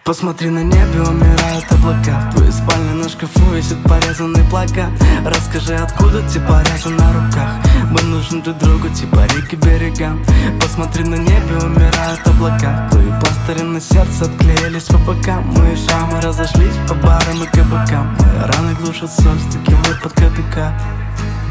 Посмотри, на небе умирают облака. В твоей спальне на шкафу висит порезанный плакат. Расскажи, откуда те порезы на руках. Мы нужны друг другу, типа реки берегам. Посмотри, на небе умирают облака. Твои пластыри на сердце отклеились по бокам. Мои шрамы разошлись по барам и кабакам. Мои раны глушат соль, стекивают под копейка.